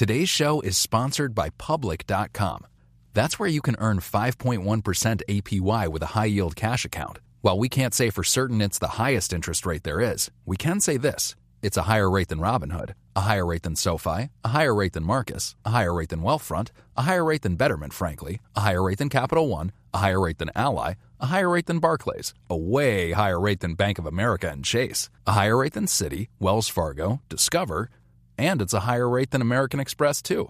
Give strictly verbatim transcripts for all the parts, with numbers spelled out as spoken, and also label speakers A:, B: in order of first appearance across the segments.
A: Today's show is sponsored by Public dot com. That's where you can earn five point one percent A P Y with a high-yield cash account. While we can't say for certain it's the highest interest rate there is, we can say this. It's a higher rate than Robinhood, a higher rate than SoFi, a higher rate than Marcus, a higher rate than Wealthfront, a higher rate than Betterment, frankly, a higher rate than Capital One, a higher rate than Ally, a higher rate than Barclays, a way higher rate than Bank of America and Chase, a higher rate than Citi, Wells Fargo, Discover, and it's a higher rate than American Express, too.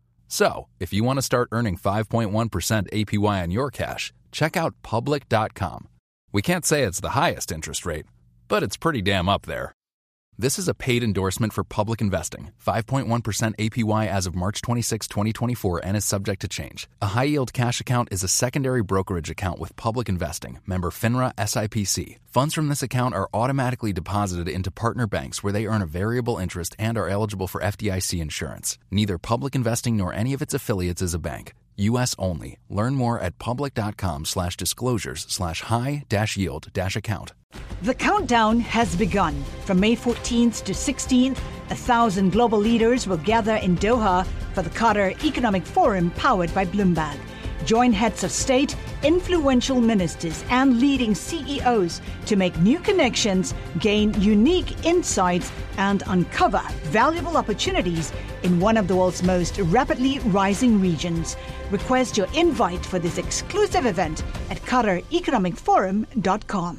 A: So, if you want to start earning five point one percent A P Y on your cash, check out Public dot com. We can't say it's the highest interest rate, but it's pretty damn up there. This is a paid endorsement for Public Investing. five point one percent A P Y as of March twenty-sixth, twenty twenty-four and is subject to change. A high-yield cash account is a secondary brokerage account with Public Investing, member FINRA S I P C. Funds from this account are automatically deposited into partner banks where they earn a variable interest and are eligible for F D I C insurance. Neither Public Investing nor any of its affiliates is a bank. U S only. Learn more at public.com slash disclosures slash high dash yield dash account.
B: The countdown has begun. From May fourteenth to sixteenth, a thousand global leaders will gather in Doha for the Qatar Economic Forum powered by Bloomberg. Join heads of state, influential ministers, and leading C E Os to make new connections, gain unique insights, and uncover valuable opportunities in one of the world's most rapidly rising regions. Request your invite for this exclusive event at qatar economic forum dot com.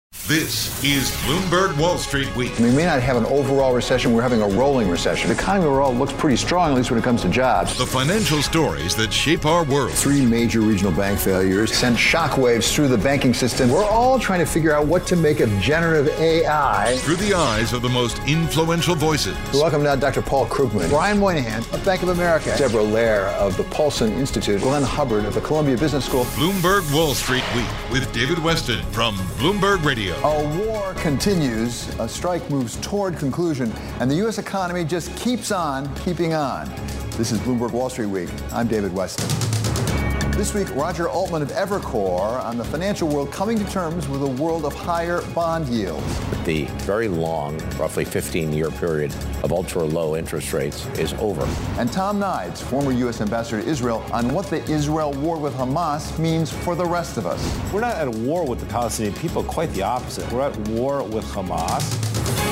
C: This is Bloomberg Wall Street Week.
D: We may not have an overall recession. We're having a rolling recession. The economy overall looks pretty strong, at least when it comes to jobs.
C: The financial stories that shape our world.
D: Three major regional bank failures sent shockwaves through the banking system. We're all trying to figure out what to make of generative A I.
C: Through the eyes of the most influential voices.
D: Welcome now, Doctor Paul Krugman, Brian Moynihan of Bank of America, Deborah Lair of the Paulson Institute, Glenn Hubbard of the Columbia Business School.
C: Bloomberg Wall Street Week with David Weston from Bloomberg Radio.
D: A war continues, a strike moves toward conclusion, and the U S economy just keeps on keeping on. This is Bloomberg Wall Street Week. I'm David Weston. This week, Roger Altman of Evercore on the financial world coming to terms with a world of higher bond yields.
E: The very long, roughly fifteen-year period of ultra-low interest rates is over.
D: And Tom Nides, former U S ambassador to Israel, on what the Israel war with Hamas means for the rest of us.
F: We're not at a war with the Palestinian people, quite the opposite. We're at war with Hamas.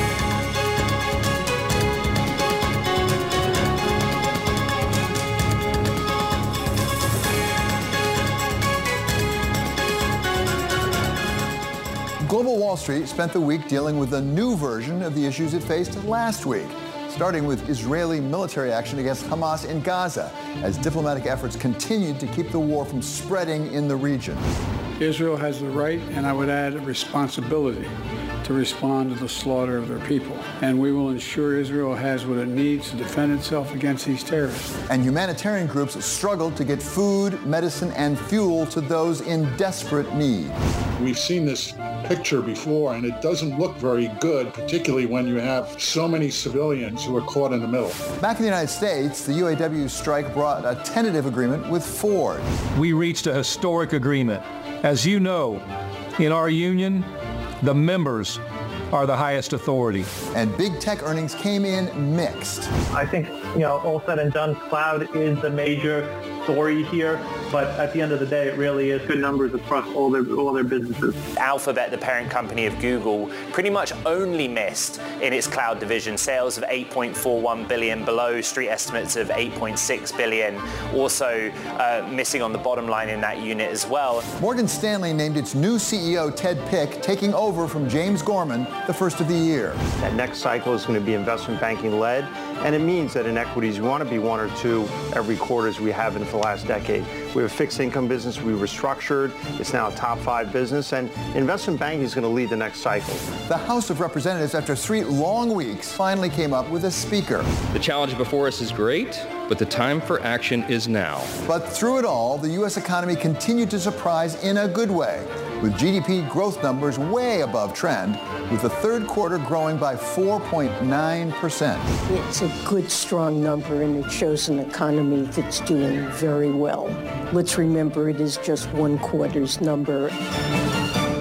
D: Global Wall Street spent the week dealing with a new version of the issues it faced last week, starting with Israeli military action against Hamas in Gaza, as diplomatic efforts continued to keep the war from spreading in the region.
G: Israel has the right, and I would add a responsibility, to respond to the slaughter of their people. And we will ensure Israel has what it needs to defend itself against these terrorists.
D: And humanitarian groups struggled to get food, medicine, and fuel to those in desperate need.
H: We've seen this picture before, and it doesn't look very good, particularly when you have so many civilians who are caught in the middle.
D: Back in the United States, the U A W strike brought a tentative agreement with Ford.
I: We reached a historic agreement. As you know, in our union, the members are the highest authority.
D: And big tech earnings came in mixed.
J: I think, you know, all said and done, cloud is the major story here, but at the end of the day, it really is good numbers across all their all their businesses.
K: Alphabet, the parent company of Google, pretty much only missed in its cloud division. Sales of eight point four one billion, below street estimates of eight point six billion. Also uh, missing on the bottom line in that unit as well.
D: Morgan Stanley named its new C E O, Ted Pick, taking over from James Gorman the first of the year.
L: That next cycle is going to be investment banking led, and it means that in equities, you want to be one or two every quarter as we have in the last decade. We have a fixed income business we restructured. It's now a top five business, and investment banking is going to lead the next cycle.
D: The House of Representatives, after three long weeks, finally came up with a speaker.
M: The challenge before us is great, but the time for action is now.
D: But through it all, the U S economy continued to surprise in a good way, with G D P growth numbers way above trend, with the third quarter growing by four point nine percent.
N: It's a good, strong number, and it shows an economy that's doing very well. Let's remember, it is just one quarter's number.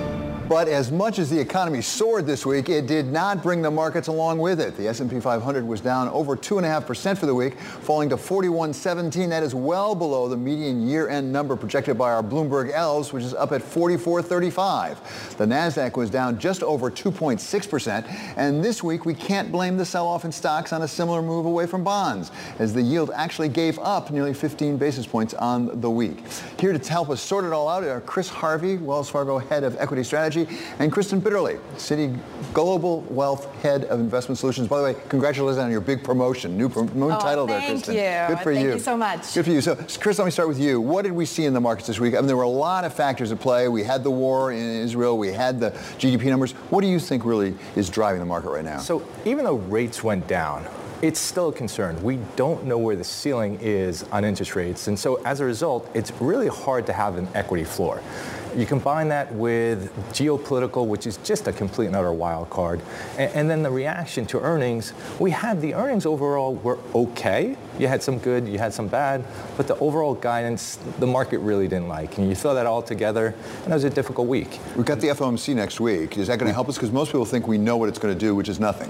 D: But as much as the economy soared this week, it did not bring the markets along with it. The S and P five hundred was down over two point five percent for the week, falling to forty-one seventeen. That is well below the median year-end number projected by our Bloomberg elves, which is up at forty-four thirty-five. The NASDAQ was down just over two point six percent. And this week, we can't blame the sell-off in stocks on a similar move away from bonds, as the yield actually gave up nearly fifteen basis points on the week. Here to help us sort it all out are Chris Harvey, Wells Fargo Head of Equity Strategy, and Kristen Bitterly, Citi Global Wealth Head of Investment Solutions. By the way, congratulations on your big promotion. New, pro- new
O: oh,
D: title there,
O: Kristen.
D: Thank you. Good for
O: thank
D: you.
O: Thank you so much.
D: Good for you. So, Chris, let me start with you. What did we see in the markets this week? I mean, there were a lot of factors at play. We had the war in Israel. We had the G D P numbers. What do you think really is driving the market right now?
P: So even though rates went down, it's still a concern. We don't know where the ceiling is on interest rates. And so as a result, it's really hard to have an equity floor. You combine that with geopolitical, which is just a complete and utter wild card. And, and then the reaction to earnings, we had the earnings overall were okay. You had some good, you had some bad, but the overall guidance, the market really didn't like. And you throw that all together, and it was a difficult week.
D: We've got the F O M C next week. Is that going to help us? Because most people think we know what it's going to do, which is nothing.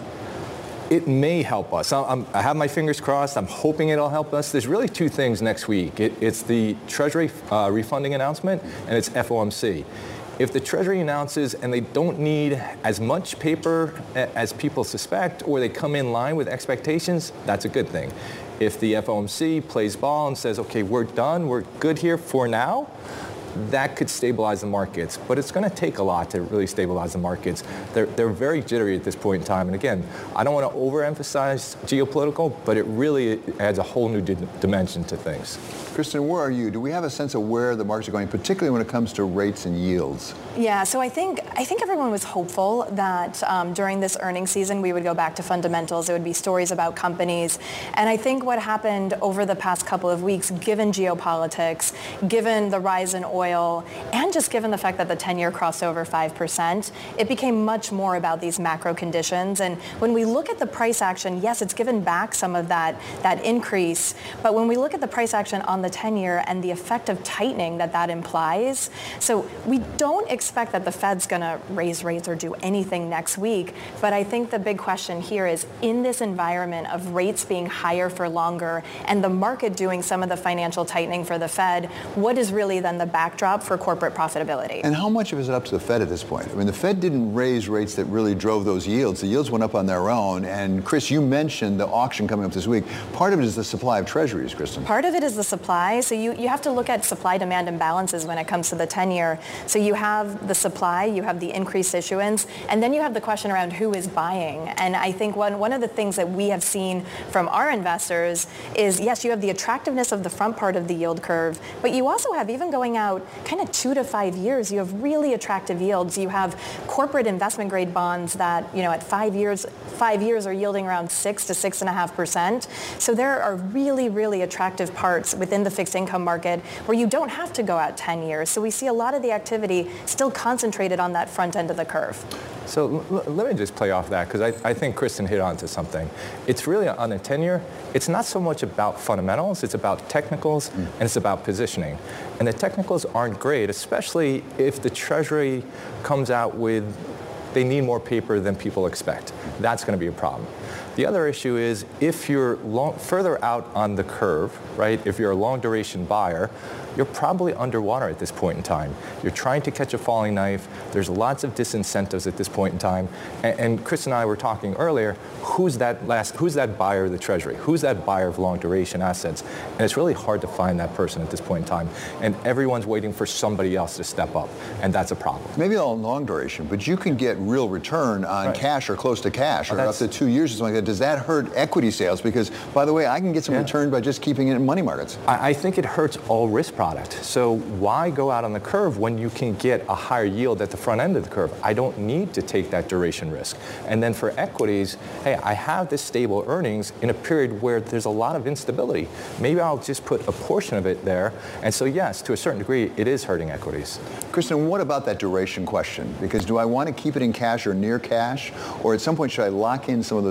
P: It may help us. I'm, I have my fingers crossed. I'm hoping it'll help us. There's really two things next week. It, it's the Treasury uh, refunding announcement, and it's F O M C. If the Treasury announces and they don't need as much paper as people suspect, or they come in line with expectations, that's a good thing. If the F O M C plays ball and says, okay, we're done, we're good here for now, that could stabilize the markets, but it's going to take a lot to really stabilize the markets. They're, they're very jittery at this point in time. And again, I don't want to overemphasize geopolitical, but it really adds a whole new di- dimension to things.
D: Kristen, where are you? Do we have a sense of where the markets are going, particularly when it comes to rates and yields?
O: Yeah, so I think I think everyone was hopeful that um, during this earnings season we would go back to fundamentals. It would be stories about companies. And I think what happened over the past couple of weeks, given geopolitics, given the rise in oil, and just given the fact that the ten-year crossed over five percent, it became much more about these macro conditions. And when we look at the price action, yes, it's given back some of that, that increase. But when we look at the price action on the ten-year and the effect of tightening that that implies, so we don't expect that the Fed's going to raise rates or do anything next week. But I think the big question here is, in this environment of rates being higher for longer and the market doing some of the financial tightening for the Fed, what is really then the backdrop for corporate profitability?
D: And how much of it is up to the Fed at this point? I mean, the Fed didn't raise rates that really drove those yields. The yields went up on their own. And Chris, you mentioned the auction coming up this week. Part of it is the supply of treasuries, Kristen.
O: Part of it is the supply. So you, you have to look at supply-demand imbalances when it comes to the ten-year. So you have the supply, you have the increased issuance, and then you have the question around who is buying. And I think one, one of the things that we have seen from our investors is, yes, you have the attractiveness of the front part of the yield curve, but you also have, even going out kind of two to five years, you have really attractive yields. You have corporate investment grade bonds that, you know, at five years, five years are yielding around six to six and a half percent. So there are really, really attractive parts within the fixed income market where you don't have to go out ten years. So we see a lot of the activity still concentrated on that front end of the curve.
P: So l- let me just play off that, because I, I think Kristen hit on to something. It's really on a ten-year, it's not so much about fundamentals, it's about technicals, mm. and it's about positioning. And the technicals aren't great, especially if the Treasury comes out with they need more paper than people expect. That's going to be a problem. The other issue is if you're long, further out on the curve, right, if you're a long duration buyer, you're probably underwater at this point in time. You're trying to catch a falling knife. There's lots of disincentives at this point in time. And, and Chris and I were talking earlier, who's that last, who's that buyer of the Treasury? Who's that buyer of long duration assets? And it's really hard to find that person at this point in time. And everyone's waiting for somebody else to step up. And that's a problem.
D: Maybe all long duration, but you can get real return on right. cash or close to cash or up to two years or something like that. Does that hurt equity sales? Because, by the way, I can get some yeah. return by just keeping it in money markets.
P: I, I think it hurts all risk products. So why go out on the curve when you can get a higher yield at the front end of the curve? I don't need to take that duration risk. And then for equities, hey, I have this stable earnings in a period where there's a lot of instability. Maybe I'll just put a portion of it there. And so yes, to a certain degree, it is hurting equities.
D: Kristen, what about that duration question? Because do I want to keep it in cash or near cash? Or at some point, should I lock in some of those rates,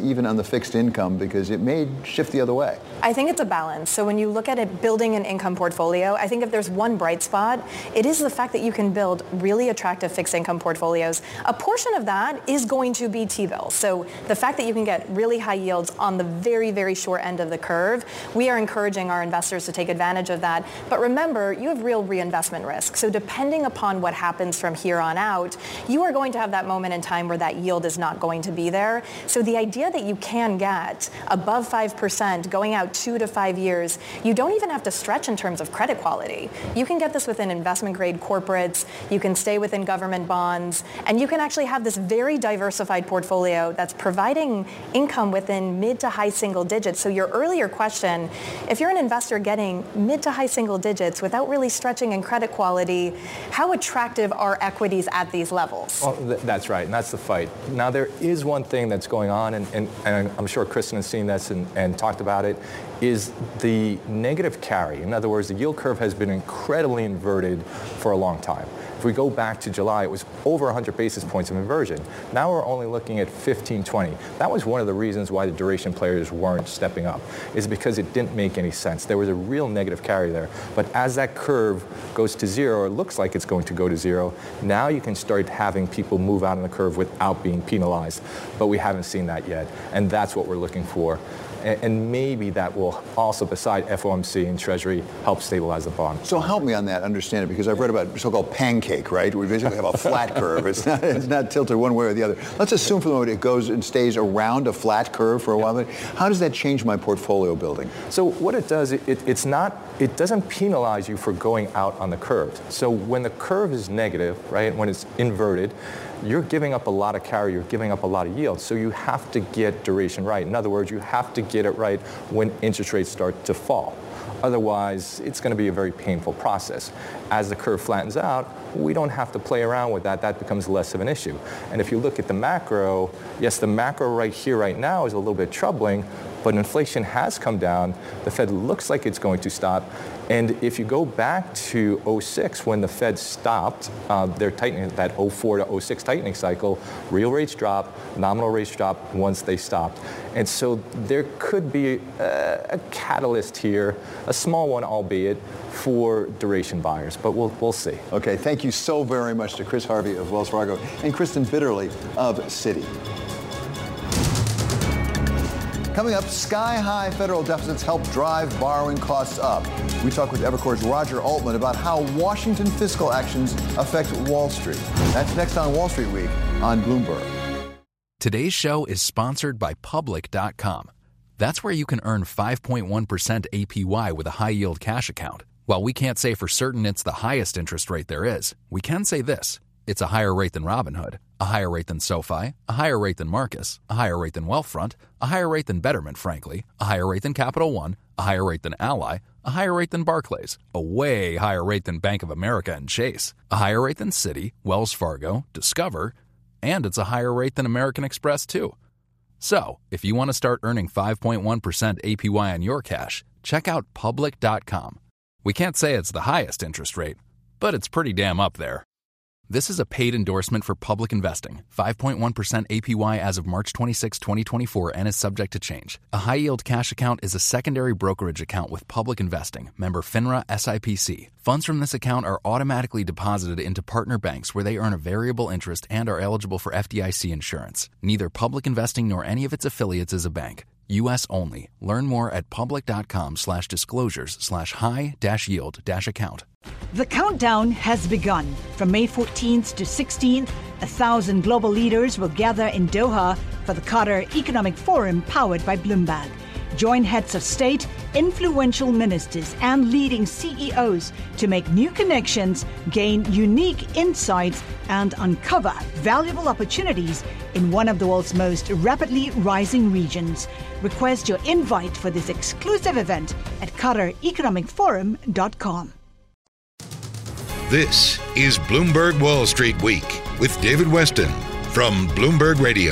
D: even on the fixed income, because it may shift the other way?
O: I think it's a balance. So when you look at it, building an income portfolio, I think if there's one bright spot, it is the fact that you can build really attractive fixed income portfolios. A portion of that is going to be T-bills. So the fact that you can get really high yields on the very, very short end of the curve, we are encouraging our investors to take advantage of that. But remember, you have real reinvestment risk. So depending upon what happens from here on out, you are going to have that moment in time where that yield is not going to be there. So the idea that you can get above five percent going out two to five years, you don't even have to stretch in terms of credit quality. You can get this within investment grade corporates, you can stay within government bonds, and you can actually have this very diversified portfolio that's providing income within mid to high single digits. So your earlier question, if you're an investor getting mid to high single digits without really stretching in credit quality, how attractive are equities at these levels?
P: Well, th- that's right, and that's the fight. Now, there is one thing that's going on, and, and, and I'm sure Kristen has seen this and, and talked about it, is the negative carry. In other words, the yield curve has been incredibly inverted for a long time. If we go back to July, it was over one hundred basis points of inversion. Now we're only looking at fifteen, twenty. That was one of the reasons why the duration players weren't stepping up, is because it didn't make any sense. There was a real negative carry there. But as that curve goes to zero, or looks like it's going to go to zero, now you can start having people move out on the curve without being penalized. But we haven't seen that yet, and that's what we're looking for. And maybe that will also, beside F O M C and Treasury, help stabilize the bond.
D: So help me on that, understand it, because I've read about so-called pancake, right? We basically have a flat curve. It's not, it's not tilted one way or the other. Let's assume for the moment it goes and stays around a flat curve for a while. How does that change my portfolio building?
P: So what it does, it, it, it's not, it doesn't penalize you for going out on the curve. So when the curve is negative, right, when it's inverted, you're giving up a lot of carry, you're giving up a lot of yield. So you have to get duration right. In other words, you have to get it right when interest rates start to fall. Otherwise, it's going to be a very painful process. As the curve flattens out, we don't have to play around with that. That becomes less of an issue. And if you look at the macro, yes, the macro right here, right now is a little bit troubling, but inflation has come down. The Fed looks like it's going to stop. And if you go back to oh six, when the Fed stopped uh, their tightening, that oh four to oh six tightening cycle, real rates dropped, nominal rates dropped once they stopped. And so there could be a, a catalyst here, a small one albeit, for duration buyers, but we'll, we'll see.
D: Okay, thank you so very much to Chris Harvey of Wells Fargo and Kristen Bitterly of Citi. Coming up, sky-high federal deficits help drive borrowing costs up. We talk with Evercore's Roger Altman about how Washington fiscal actions affect Wall Street. That's next on Wall Street Week on Bloomberg.
A: Today's show is sponsored by Public dot com. That's where you can earn five point one percent A P Y with a high-yield cash account. While we can't say for certain it's the highest interest rate there is, we can say this. It's a higher rate than Robinhood, a higher rate than SoFi, a higher rate than Marcus, a higher rate than Wealthfront, a higher rate than Betterment, frankly, a higher rate than Capital One, a higher rate than Ally, a higher rate than Barclays, a way higher rate than Bank of America and Chase, a higher rate than Citi, Wells Fargo, Discover, and it's a higher rate than American Express, too. So, if you want to start earning five point one percent A P Y on your cash, check out Public dot com. We can't say it's the highest interest rate, but it's pretty damn up there. This is a paid endorsement for Public Investing. five point one percent A P Y as of March twenty-sixth, twenty twenty-four and is subject to change. A high-yield cash account is a secondary brokerage account with Public Investing, member FINRA S I P C. Funds from this account are automatically deposited into partner banks where they earn a variable interest and are eligible for F D I C insurance. Neither Public Investing nor any of its affiliates is a bank. U S only. Learn more at public.com slash disclosures slash high dash yield dash account.
B: The countdown has begun. From May fourteenth to sixteenth, a thousand global leaders will gather in Doha for the Qatar Economic Forum powered by Bloomberg. Join heads of state, influential ministers, and leading C E Os to make new connections, gain unique insights, and uncover valuable opportunities in one of the world's most rapidly rising regions. Request your invite for this exclusive event at qatar economic forum dot com.
C: This is Bloomberg Wall Street Week with David Weston from Bloomberg Radio.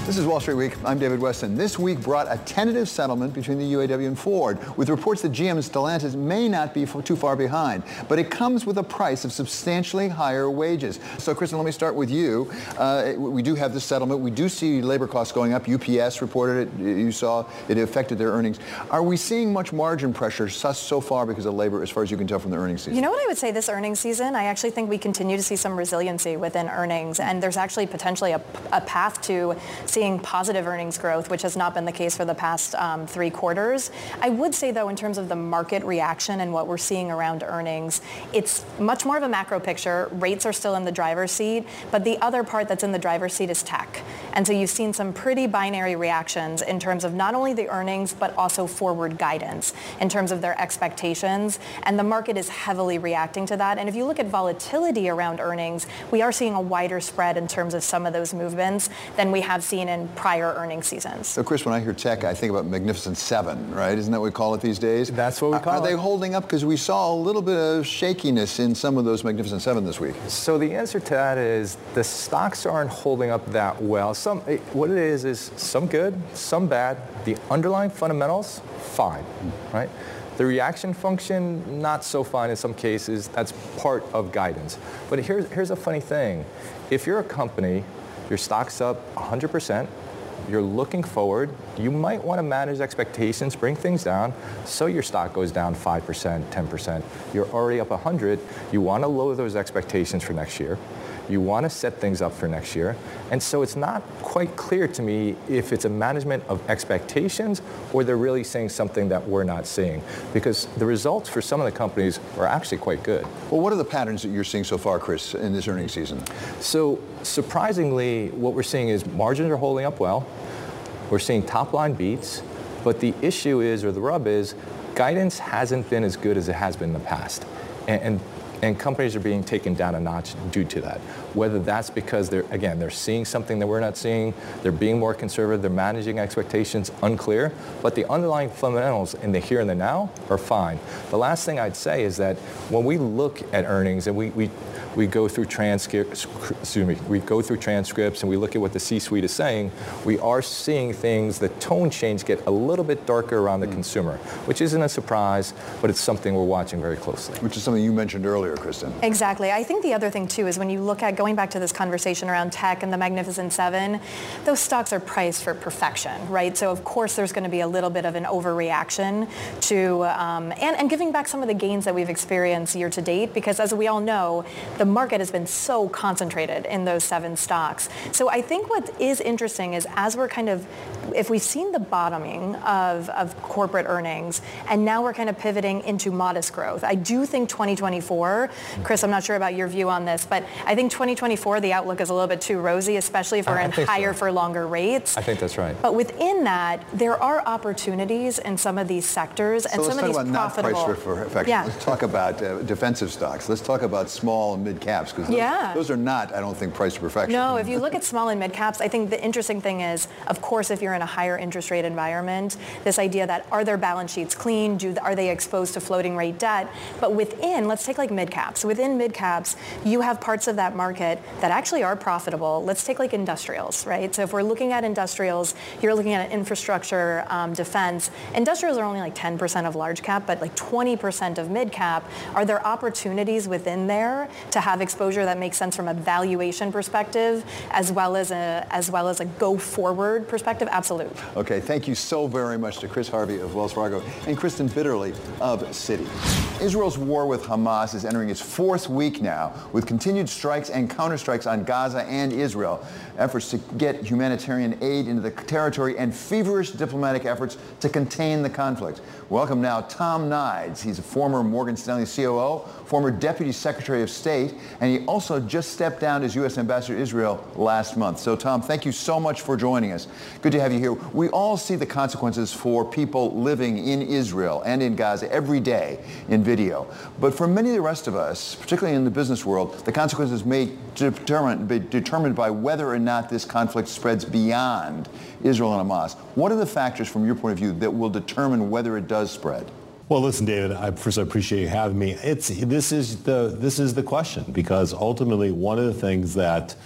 D: This is Wall Street Week. I'm David Weston. This week brought a tentative settlement between the U A W and Ford, with reports that G M and Stellantis may not be too far behind. But it comes with a price of substantially higher wages. So, Kristen, let me start with you. Uh, we do have this settlement. We do see labor costs going up. U P S reported it. You saw it affected their earnings. Are we seeing much margin pressure so far because of labor, as far as you can tell from the earnings season?
O: You know what I would say this earnings season? I actually think we continue to see some resiliency within earnings, and there's actually potentially a, a path to seeing positive earnings growth, which has not been the case for the past um, three quarters. I would say, though, in terms of the market reaction and what we're seeing around earnings, it's much more of a macro picture. Rates are still in the driver's seat, but the other part that's in the driver's seat is tech. And so you've seen some pretty binary reactions in terms of not only the earnings, but also forward guidance in terms of their expectations. And the market is heavily reacting to that. And if you look at volatility around earnings, we are seeing a wider spread in terms of some of those movements than we have seen in prior earnings seasons.
D: So, Chris, when I hear tech, I think about Magnificent Seven, right? Isn't that what we call it these days?
P: That's what we call
D: are,
P: it.
D: Are they holding up? Because we saw a little bit of shakiness in some of those Magnificent Seven this week.
P: So the answer to that is the stocks aren't holding up that well. Some, what it is is some good, some bad. The underlying fundamentals, fine, right? The reaction function, not so fine in some cases. That's part of guidance. But here's, here's a funny thing. If you're a company, your stock's up one hundred percent, you're looking forward, you might want to manage expectations, bring things down, so your stock goes down five percent, ten percent. You're already up one hundred. You want to lower those expectations for next year. You want to set things up for next year. And so it's not quite clear to me if it's a management of expectations or they're really saying something that we're not seeing. Because the results for some of the companies are actually quite good.
D: Well, what are the patterns that you're seeing so far, Chris, in this earnings season?
P: So surprisingly, what we're seeing is margins are holding up well. We're seeing top line beats. But the issue is, or the rub is, guidance hasn't been as good as it has been in the past. And, and And companies are being taken down a notch due to that. Whether that's because they're, again, they're seeing something that we're not seeing, they're being more conservative, they're managing expectations, unclear. But the underlying fundamentals in the here and the now are fine. The last thing I'd say is that when we look at earnings and we, we, we go through transcripts, excuse me, we go through transcripts and we look at what the C-suite is saying, we are seeing things, the tone change get a little bit darker around the mm. consumer, which isn't a surprise, but it's something we're watching very closely.
D: Which is something you mentioned earlier, Kristen.
O: Exactly. I think the other thing, too, is when you look at, going back to this conversation around tech and the Magnificent Seven, those stocks are priced for perfection, right? So, of course, there's going to be a little bit of an overreaction to, um, and, and giving back some of the gains that we've experienced year to date, because as we all know, the market has been so concentrated in those seven stocks. So I think what is interesting is, as we're kind of, if we've seen the bottoming of, of corporate earnings, and now we're kind of pivoting into modest growth, I do think twenty twenty-four, Chris, I'm not sure about your view on this, but I think twenty twenty-four, the outlook is a little bit too rosy, especially if we're in higher so. for longer rates.
P: I think that's right.
O: But within that, there are opportunities in some of these sectors, and
D: so
O: some of these
D: profitable.
O: Not price
D: for perfection.
O: Yeah.
D: Let's talk about uh, defensive stocks. Let's talk about small and mid caps, because those,
O: yeah.
D: those are not, I don't think, priced to perfection.
O: No, if you look at small and mid caps, I think the interesting thing is, of course, if you're in a higher interest rate environment, this idea that are their balance sheets clean? Do, are they exposed to floating rate debt? But within, let's take like mid caps. Within mid caps, you have parts of that market that actually are profitable. Let's take like industrials, right? So if we're looking at industrials, you're looking at infrastructure, um, defense. Industrials are only like ten percent of large cap, but like twenty percent of mid cap. Are there opportunities within there to have exposure that makes sense from a valuation perspective, as well as a as well as a go forward perspective? Absolutely.
D: Okay, thank you so very much to Chris Harvey of Wells Fargo and Kristen Bitterly of Citi. Israel's war with Hamas is entering its fourth week now, with continued strikes and counterstrikes on Gaza and Israel, efforts to get humanitarian aid into the territory, and feverish diplomatic efforts to contain the conflict. Welcome now Tom Nides. He's a former Morgan Stanley C O O, former Deputy Secretary of State, and he also just stepped down as U S Ambassador to Israel last month. So, Tom, thank you so much for joining us. Good to have you here. We all see the consequences for people living in Israel and in Gaza every day in video. But for many of the rest of us, particularly in the business world, the consequences may determine, be determined by whether or not this conflict spreads beyond Israel and Hamas. What are the factors from your point of view that will determine whether it does spread?
F: Well, listen, David, I first I appreciate you having me. It's, this is the, this is the question, because ultimately one of the things that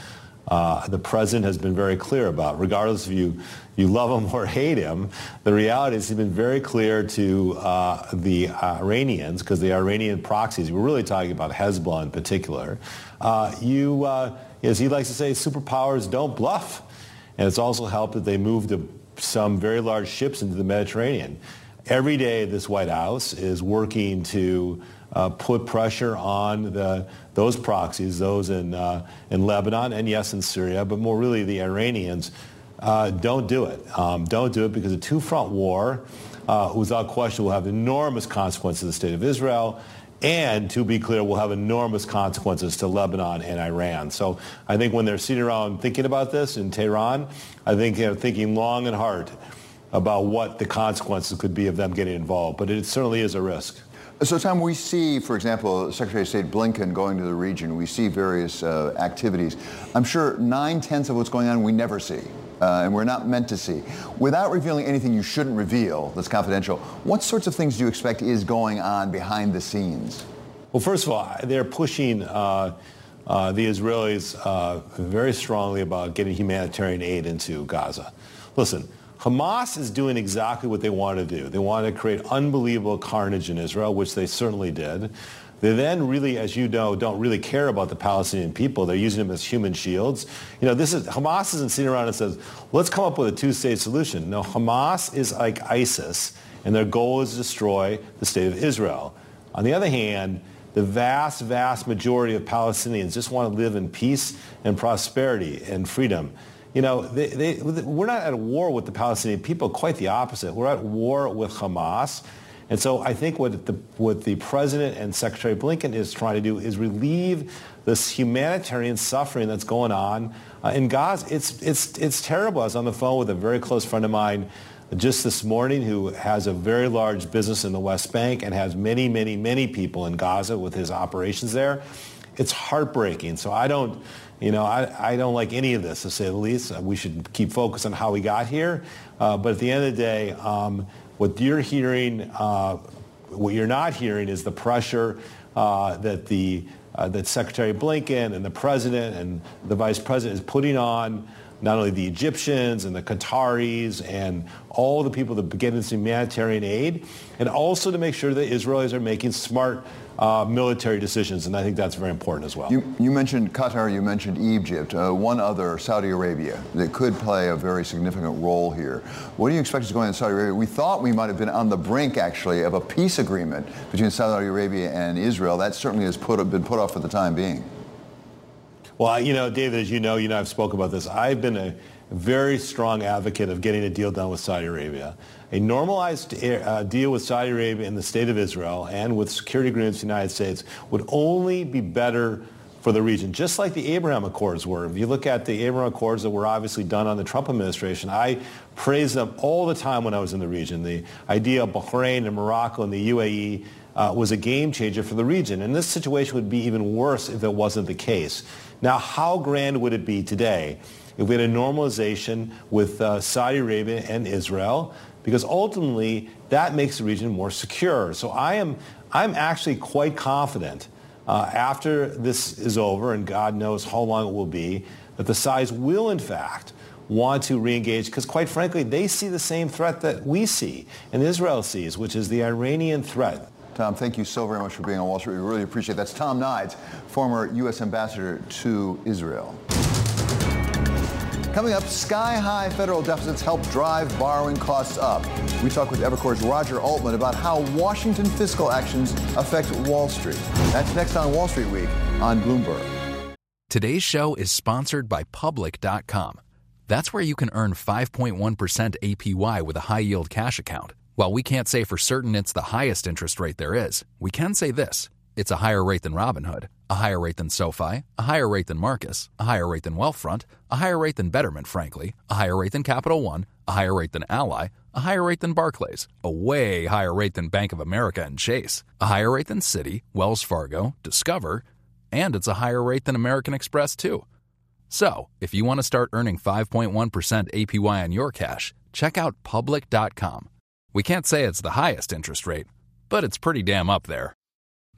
F: uh, the president has been very clear about. Regardless if you, you love him or hate him, the reality is he's been very clear to uh, the Iranians, because the Iranian proxies, we're really talking about Hezbollah in particular, uh, you, uh, as he likes to say, superpowers don't bluff. And it's also helped that they moved some very large ships into the Mediterranean. Every day this White House is working to uh, put pressure on the, those proxies, those in, uh, in Lebanon and, yes, in Syria, but more really the Iranians. Uh, don't do it. Um, don't do it because a two-front war, uh, without question, will have enormous consequences to the state of Israel. And, to be clear, will have enormous consequences to Lebanon and Iran. So I think when they're sitting around thinking about this in Tehran, I think they're thinking long and hard about what the consequences could be of them getting involved. But it certainly is a risk.
D: So, Tom, we see, for example, Secretary of State Blinken going to the region. We see various uh, activities. I'm sure nine-tenths of what's going on we never see. Uh, and we're not meant to see. Without revealing anything you shouldn't reveal that's confidential, what sorts of things do you expect is going on behind the scenes?
F: Well, first of all, they're pushing uh, uh, the Israelis uh, very strongly about getting humanitarian aid into Gaza. Listen, Hamas is doing exactly what they want to do. They want to create unbelievable carnage in Israel, which they certainly did. They then really, as you know, don't really care about the Palestinian people. They're using them as human shields. You know, this is Hamas isn't sitting around and says, let's come up with a two-state solution. No, Hamas is like ISIS, and their goal is to destroy the state of Israel. On the other hand, the vast, vast majority of Palestinians just want to live in peace and prosperity and freedom. You know, they, they, we're not at war with the Palestinian people, quite the opposite. We're at war with Hamas. And so I think what the, what the President and Secretary Blinken is trying to do is relieve this humanitarian suffering that's going on uh, in Gaza. It's, it's, it's terrible. I was on the phone with a very close friend of mine just this morning who has a very large business in the West Bank and has many, many, many people in Gaza with his operations there. It's heartbreaking. So I don't, you know, I, I don't like any of this, to say the least. We should keep focused on how we got here. Uh, but at the end of the day, um, what you're hearing, uh, what you're not hearing is the pressure uh, that the uh, that Secretary Blinken and the President and the Vice President is putting on not only the Egyptians and the Qataris and all the people that get into humanitarian aid, and also to make sure that Israelis are making smart uh, military decisions, and I think that's very important as well.
D: You, you mentioned Qatar, you mentioned Egypt, uh, one other, Saudi Arabia, that could play a very significant role here. What do you expect is going on in Saudi Arabia? We thought we might have been on the brink, actually, of a peace agreement between Saudi Arabia and Israel. That certainly has put, been put off for the time being.
F: Well, you know, David, as you know, you and I have spoken about this. I've been a very strong advocate of getting a deal done with Saudi Arabia. A normalized uh, deal with Saudi Arabia and the state of Israel and with security agreements with the United States would only be better for the region, just like the Abraham Accords were. If you look at the Abraham Accords that were obviously done on the Trump administration, I praised them all the time when I was in the region. The idea of Bahrain and Morocco and the U A E uh, was a game changer for the region. And this situation would be even worse if it wasn't the case. Now, how grand would it be today if we had a normalization with uh, Saudi Arabia and Israel? Because ultimately, that makes the region more secure. So I am, I'm actually quite confident uh, after this is over, and God knows how long it will be, that the Saudis will, in fact, want to reengage, because quite frankly, they see the same threat that we see and Israel sees, which is the Iranian threat.
D: Tom, thank you so very much for being on Wall Street. We really appreciate it. That's Tom Nides, former U S ambassador to Israel. Coming up, sky-high federal deficits help drive borrowing costs up. We talk with Evercore's Roger Altman about how Washington fiscal actions affect Wall Street. That's next on Wall Street Week on Bloomberg.
A: Today's show is sponsored by Public dot com. That's where you can earn five point one percent A P Y with a high-yield cash account. While we can't say for certain it's the highest interest rate there is, we can say this. It's a higher rate than Robinhood, a higher rate than SoFi, a higher rate than Marcus, a higher rate than Wealthfront, a higher rate than Betterment, frankly, a higher rate than Capital One, a higher rate than Ally, a higher rate than Barclays, a way higher rate than Bank of America and Chase, a higher rate than Citi, Wells Fargo, Discover, and it's a higher rate than American Express, too. So, if you want to start earning five point one percent A P Y on your cash, check out Public dot com. We can't say it's the highest interest rate, but it's pretty damn up there.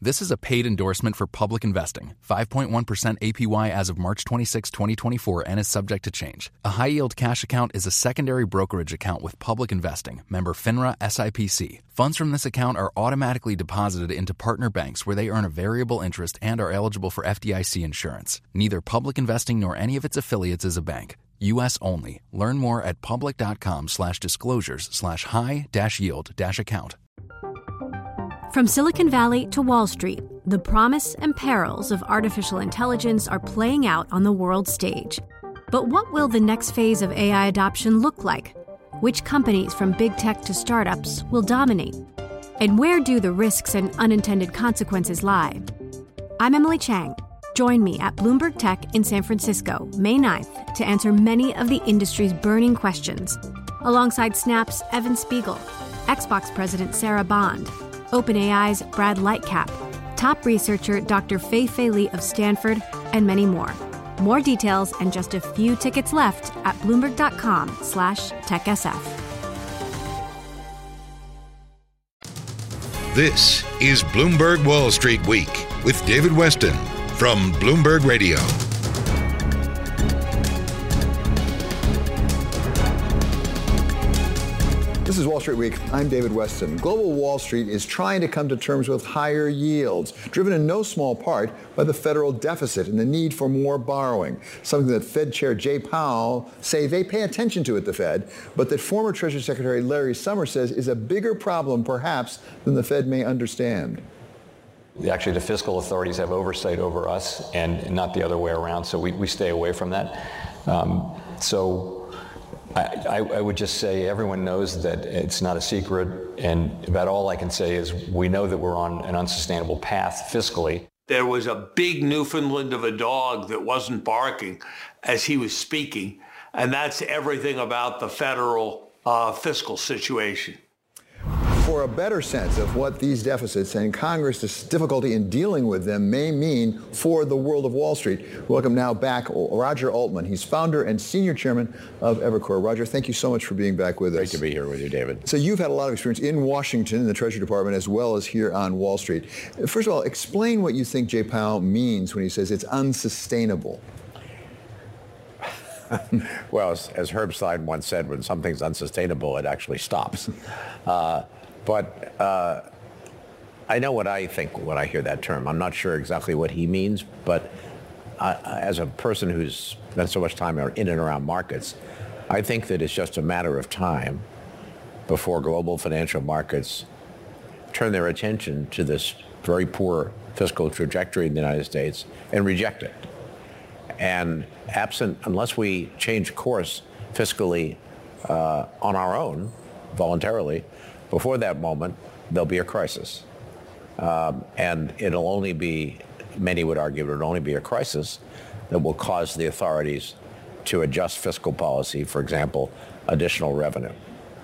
A: This is a paid endorsement for Public Investing. five point one percent A P Y as of March twenty-sixth, twenty twenty-four, and is subject to change. A high-yield cash account is a secondary brokerage account with Public Investing, member FINRA S I P C. Funds from this account are automatically deposited into partner banks where they earn a variable interest and are eligible for F D I C insurance. Neither Public Investing nor any of its affiliates is a bank. U S only. Learn more at public.com slash disclosures slash high dash yield dash account.
Q: From Silicon Valley to Wall Street, the promise and perils of artificial intelligence are playing out on the world stage. But what will the next phase of A I adoption look like? Which companies from big tech to startups will dominate? And where do the risks and unintended consequences lie? I'm Emily Chang. Join me at Bloomberg Tech in San Francisco, May ninth, to answer many of the industry's burning questions, alongside Snap's Evan Spiegel, Xbox President Sarah Bond, OpenAI's Brad Lightcap, top researcher Doctor Fei-Fei Li of Stanford, and many more. More details and just a few tickets left at Bloomberg.com slash TechSF.
C: This is Bloomberg Wall Street Week with David Weston from Bloomberg Radio.
D: This is Wall Street Week. I'm David Weston. Global Wall Street is trying to come to terms with higher yields, driven in no small part by the federal deficit and the need for more borrowing, something that Fed Chair Jay Powell say they pay attention to at the Fed, but that former Treasury Secretary Larry Summers says is a bigger problem perhaps than the Fed may understand.
R: Actually, the fiscal authorities have oversight over us and not the other way around, so we, we stay away from that. Um, so I, I, I would just say everyone knows that it's not a secret, and about all I can say is we know that we're on an unsustainable path fiscally.
S: There was a big Newfoundland of a dog that wasn't barking as he was speaking, and that's everything about the federal uh, fiscal situation.
D: For a better sense of what these deficits and Congress's difficulty in dealing with them may mean for the world of Wall Street, welcome now back Roger Altman. He's founder and senior chairman of Evercore. Roger, thank you so much for being back with
E: Great
D: us.
E: Great to be here with you, David.
D: So you've had a lot of experience in Washington, in the Treasury Department, as well as here on Wall Street. First of all, explain what you think Jay Powell means when he says it's unsustainable.
E: Well, as, as Herb Stein once said, when something's unsustainable, it actually stops. Uh, But uh, I know what I think when I hear that term. I'm not sure exactly what he means, but I, as a person who's spent so much time in and around markets, I think that it's just a matter of time before global financial markets turn their attention to this very poor fiscal trajectory in the United States and reject it. And absent, unless we change course fiscally uh, on our own, voluntarily, before that moment, there'll be a crisis. Um, and it'll only be, many would argue, it'll only be a crisis that will cause the authorities to adjust fiscal policy, for example, additional revenue.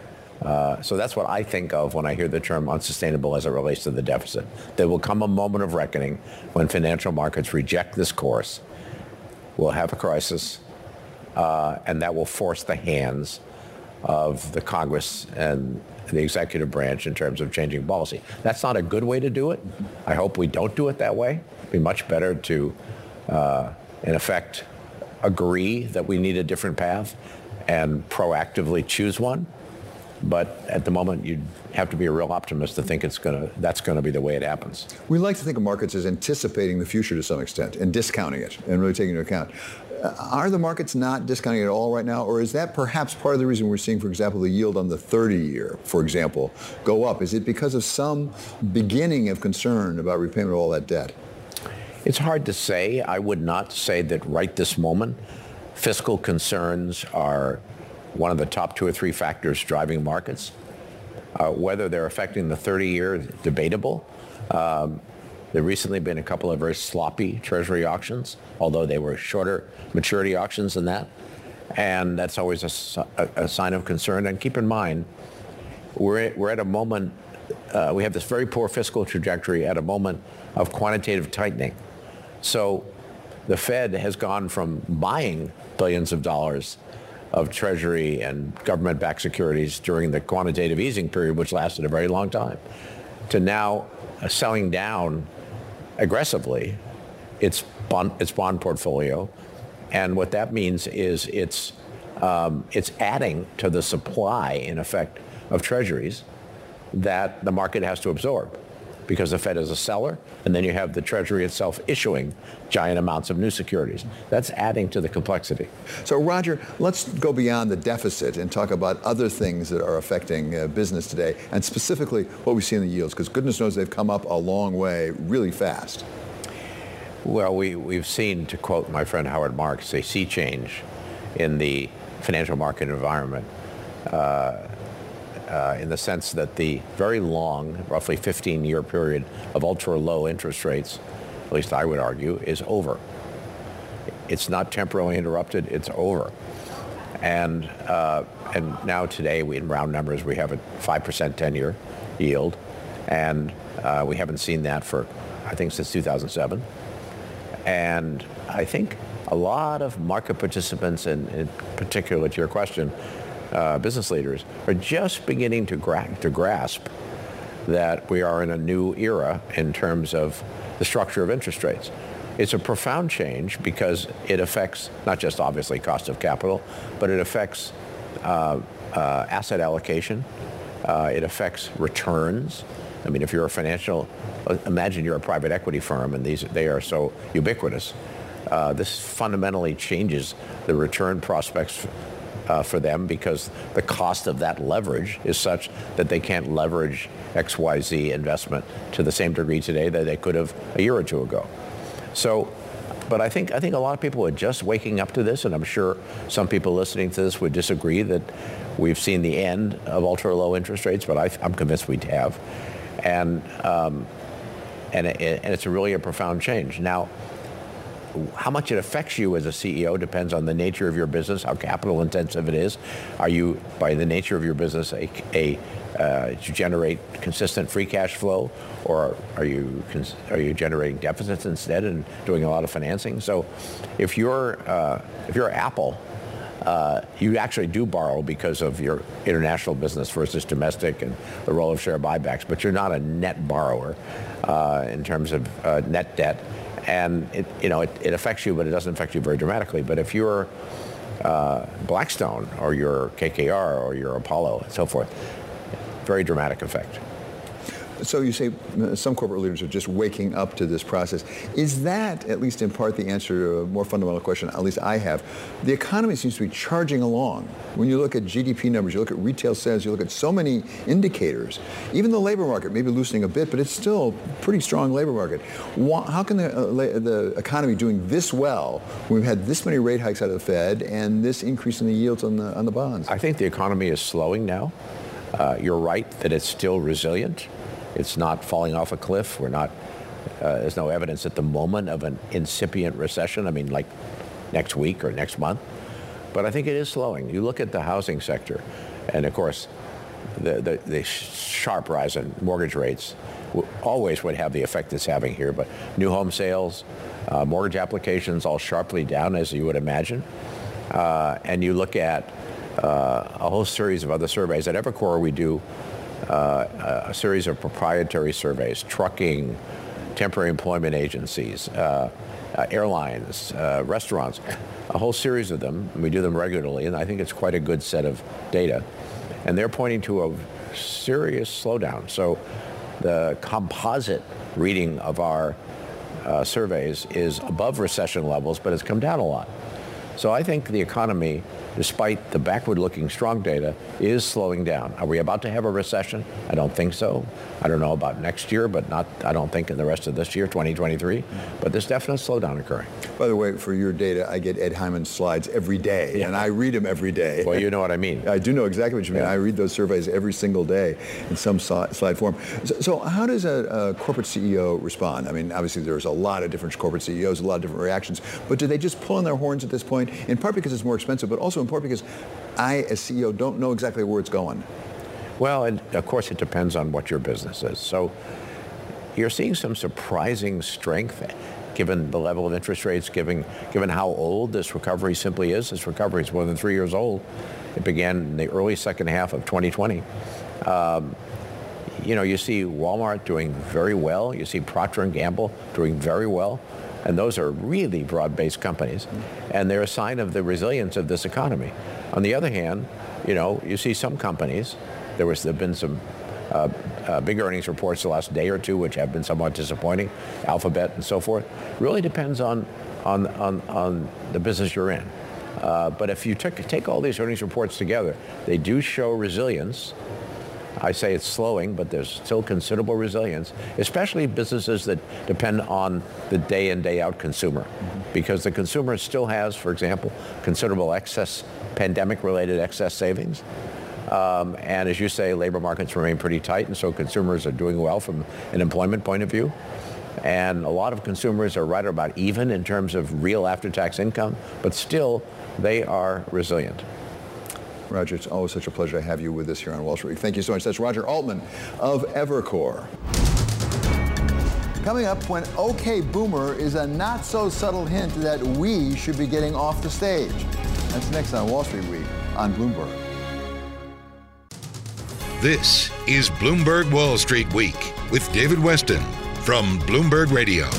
E: Uh, so that's what I think of when I hear the term unsustainable as it relates to the deficit. There will come a moment of reckoning when financial markets reject this course. We'll have a crisis, uh, and that will force the hands of the Congress and the executive branch in terms of changing policy. That's not a good way to do it. I hope we don't do it that way. It'd be much better to, uh, in effect, agree that we need a different path and proactively choose one. But at the moment, you'd have to be a real optimist to think it's gonna, that's going to be the way it happens.
D: We like to think of markets as anticipating the future to some extent and discounting it and really taking into account. Uh, are the markets not discounting it at all right now, or is that perhaps part of the reason we're seeing, for example, the yield on the thirty-year, for example, go up? Is it because of some beginning of concern about repayment of all that debt?
E: It's hard to say. I would not say that right this moment fiscal concerns are one of the top two or three factors driving markets. Uh, whether they're affecting the thirty-year is debatable. Um, there have recently been a couple of very sloppy Treasury auctions, although they were shorter maturity auctions than that. And that's always a, a, a sign of concern. And keep in mind, we're at, we're at a moment, uh, we have this very poor fiscal trajectory at a moment of quantitative tightening. So the Fed has gone from buying billions of dollars of Treasury and government-backed securities during the quantitative easing period, which lasted a very long time, to now uh, selling down aggressively its bond, its bond portfolio. And what that means is it's, um, it's adding to the supply, in effect, of treasuries that the market has to absorb, because the Fed is a seller, and then you have the Treasury itself issuing giant amounts of new securities. That's adding to the complexity.
D: So, Roger, let's go beyond the deficit and talk about other things that are affecting uh, business today, and specifically what we see in the yields, because goodness knows they've come up a long way really fast.
E: Well, we, we've seen, to quote my friend Howard Marks, a sea change in the financial market environment. Uh, Uh, in the sense that the very long, roughly fifteen-year period of ultra-low interest rates, at least I would argue, is over. It's not temporarily interrupted, it's over. And uh, and now today, we, in round numbers, we have a five percent ten-year yield, and uh, we haven't seen that for, I think, since two thousand seven. And I think a lot of market participants, and in particular to your question, Uh, business leaders, are just beginning to, gra- to grasp that we are in a new era in terms of the structure of interest rates. It's a profound change because it affects not just obviously cost of capital, but it affects uh, uh, asset allocation. Uh, it affects returns. I mean, if you're a financial, imagine you're a private equity firm, and these they are so ubiquitous. Uh, this fundamentally changes the return prospects Uh, for them, because the cost of that leverage is such that they can't leverage X Y Z investment to the same degree today that they could have a year or two ago. So, but I think I think a lot of people are just waking up to this, and I'm sure some people listening to this would disagree that we've seen the end of ultra low interest rates, but I, I'm convinced we have, and um, and, it, and it's a really a profound change. Now, how much it affects you as a C E O depends on the nature of your business, how capital intensive it is. Are you, by the nature of your business, a, a uh, to generate consistent free cash flow, or are you are you generating deficits instead and doing a lot of financing? So, if you're uh, if you're Apple, uh, you actually do borrow because of your international business versus domestic and the role of share buybacks, but you're not a net borrower uh, in terms of uh, net debt. And it, you know, it, it affects you, but it doesn't affect you very dramatically. But if you're uh, Blackstone, or you're K K R, or you're Apollo, and so forth, very dramatic effect.
D: So you say some corporate leaders are just waking up to this process. Is that, at least in part, the answer to a more fundamental question, at least I have? The economy seems to be charging along. When you look at G D P numbers, you look at retail sales, you look at so many indicators. Even the labor market may be loosening a bit, but it's still a pretty strong labor market. How can the, uh, the economy doing this well when we've had this many rate hikes out of the Fed and this increase in the yields on the, on the bonds?
E: I think the economy is slowing now. Uh, you're right that it's still resilient. It's not falling off a cliff. We're not, uh, there's no evidence at the moment of an incipient recession. I mean, like next week or next month. But I think it is slowing. You look at the housing sector, and of course, the, the, the sharp rise in mortgage rates always would have the effect it's having here. But new home sales, uh, mortgage applications all sharply down, as you would imagine. Uh, and you look at uh, a whole series of other surveys. At Evercore, we do Uh, a series of proprietary surveys, trucking, temporary employment agencies, uh, uh, airlines, uh, restaurants, a whole series of them. We do them regularly, and I think it's quite a good set of data. And they're pointing to a serious slowdown. So the composite reading of our uh, surveys is above recession levels, but it's come down a lot. So I think the economy, despite the backward-looking strong data, is slowing down. Are we about to have a recession? I don't think so. I don't know about next year, but not, I don't think in the rest of this year, twenty twenty-three. But there's definite slowdown occurring.
D: By the way, for your data, I get Ed Hyman's slides every day, yeah. and I read them every day.
E: Well, you know what I mean.
D: I do know exactly what you mean. Yeah. I read those surveys every single day in some slide form. So, so how does a, a corporate C E O respond? I mean, obviously there's a lot of different corporate C E Os, a lot of different reactions, but do they just pull on their horns at this point, in part because it's more expensive, but also in part because I, as C E O, don't know exactly where it's going?
E: Well, and of course, it depends on what your business is. So you're seeing some surprising strength, given the level of interest rates, given, given how old this recovery simply is. This recovery is more than three years old. It began in the early second half of twenty twenty. Um, you know, you see Walmart doing very well. You see Procter and Gamble doing very well. And those are really broad-based companies. And they're a sign of the resilience of this economy. On the other hand, you know, you see some companies, there was there have been some uh, uh, big earnings reports the last day or two, which have been somewhat disappointing, Alphabet and so forth. Really depends on, on, on, on the business you're in. Uh, but if you took, take all these earnings reports together, they do show resilience. I say it's slowing, but there's still considerable resilience, especially businesses that depend on the day in, day out consumer. Mm-hmm. Because the consumer still has, for example, considerable excess, pandemic-related excess savings. Um, and as you say, labor markets remain pretty tight, and so consumers are doing well from an employment point of view. And a lot of consumers are right about even in terms of real after-tax income, but still, they are resilient.
D: Roger, it's always such a pleasure to have you with us here on Wall Street. Thank you so much. That's Roger Altman of Evercore. Coming up, when OK Boomer is a not-so-subtle hint that we should be getting off the stage. That's next on Wall Street Week on Bloomberg.
C: This is Bloomberg Wall Street Week with David Westin from Bloomberg Radio.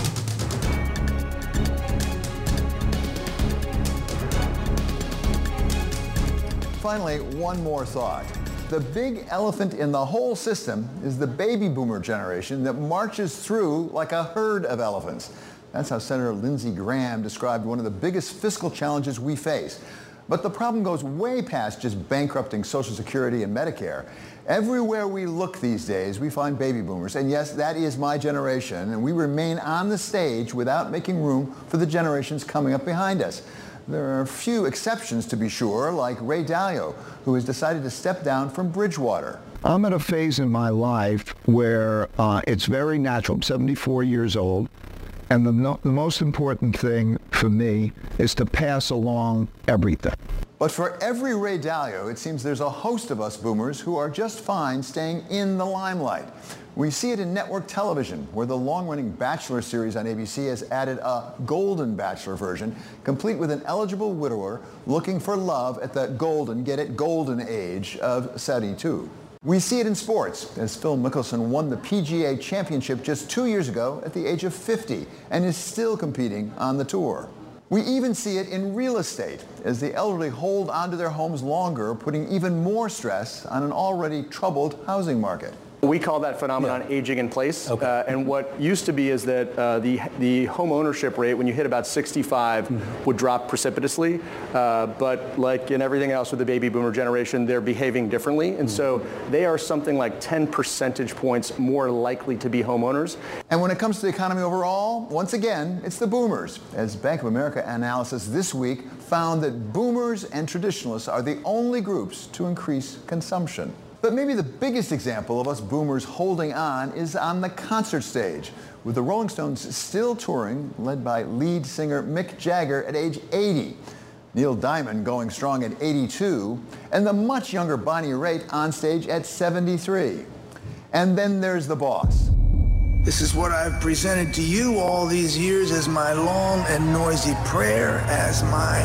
D: Finally, one more thought. The big elephant in the whole system is the baby boomer generation that marches through like a herd of elephants. That's how Senator Lindsey Graham described one of the biggest fiscal challenges we face. But the problem goes way past just bankrupting Social Security and Medicare. Everywhere we look these days, we find baby boomers. And yes, that is my generation, and we remain on the stage without making room for the generations coming up behind us. There are a few exceptions, to be sure, like Ray Dalio, who has decided to step down from Bridgewater.
T: I'm at a phase in my life where uh, it's very natural. I'm seventy-four years old, and the, no, the most important thing for me is to pass along everything.
D: But for every Ray Dalio, it seems there's a host of us boomers who are just fine staying in the limelight. We see it in network television, where the long-running Bachelor series on A B C has added a Golden Bachelor version, complete with an eligible widower looking for love at the golden, get it, golden age of seventy-two. We see it in sports, as Phil Mickelson won the P G A Championship just two years ago at the age of fifty and is still competing on the tour. We even see it in real estate, as the elderly hold onto their homes longer, putting even more stress on an already troubled housing market.
U: We call that phenomenon yeah. aging in place. Okay. Uh, and what used to be is that uh, the the home ownership rate, when you hit about sixty-five, mm-hmm. would drop precipitously. Uh, but like in everything else with the baby boomer generation, they're behaving differently. And mm-hmm. so they are something like ten percentage points more likely to be homeowners.
D: And when it comes to the economy overall, once again, it's the boomers. As Bank of America analysis this week found that boomers and traditionalists are the only groups to increase consumption. But maybe the biggest example of us boomers holding on is on the concert stage, with the Rolling Stones still touring, led by lead singer Mick Jagger at age eighty, Neil Diamond going strong at eighty-two, and the much younger Bonnie Raitt on stage at seventy-three. And then there's the boss.
V: This is what I've presented to you all these years as my long and noisy prayer, as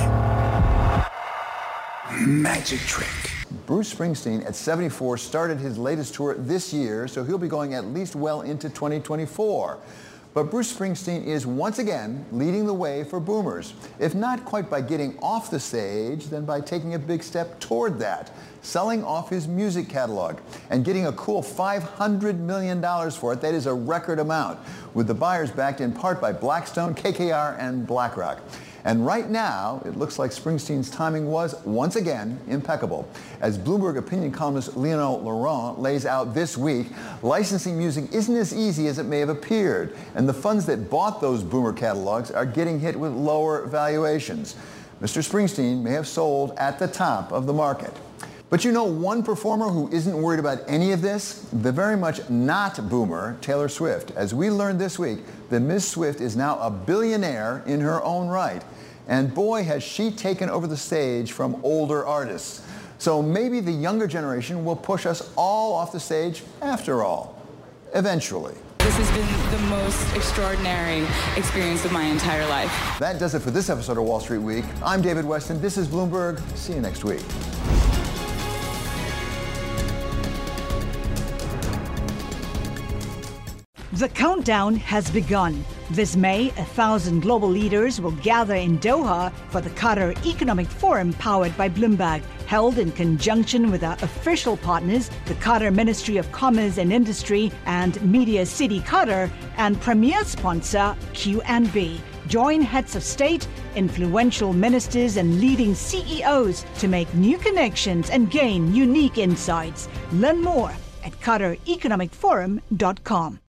V: my magic trick.
D: Bruce Springsteen, at seventy-four, started his latest tour this year, so he'll be going at least well into twenty twenty-four. But Bruce Springsteen is once again leading the way for boomers, if not quite by getting off the stage, then by taking a big step toward that, selling off his music catalog and getting a cool five hundred million dollars for it. That is a record amount, with the buyers backed in part by Blackstone, K K R, and BlackRock. And right now, it looks like Springsteen's timing was, once again, impeccable. As Bloomberg opinion columnist Lionel Laurent lays out this week, licensing music isn't as easy as it may have appeared, and the funds that bought those boomer catalogs are getting hit with lower valuations. Mister Springsteen may have sold at the top of the market. But you know one performer who isn't worried about any of this? The very much not boomer, Taylor Swift. As we learned this week, that Miz Swift is now a billionaire in her own right. And boy, has she taken over the stage from older artists. So maybe the younger generation will push us all off the stage after all, eventually.
W: This has been the most extraordinary experience of my entire life.
D: That does it for this episode of Wall Street Week. I'm David Westin. This is Bloomberg. See you next week.
B: The countdown has begun. This May, a thousand global leaders will gather in Doha for the Qatar Economic Forum powered by Bloomberg, held in conjunction with our official partners, the Qatar Ministry of Commerce and Industry and Media City Qatar, and premier sponsor Q N B. Join heads of state, influential ministers, and leading C E Os to make new connections and gain unique insights. Learn more at qatar economic forum dot com.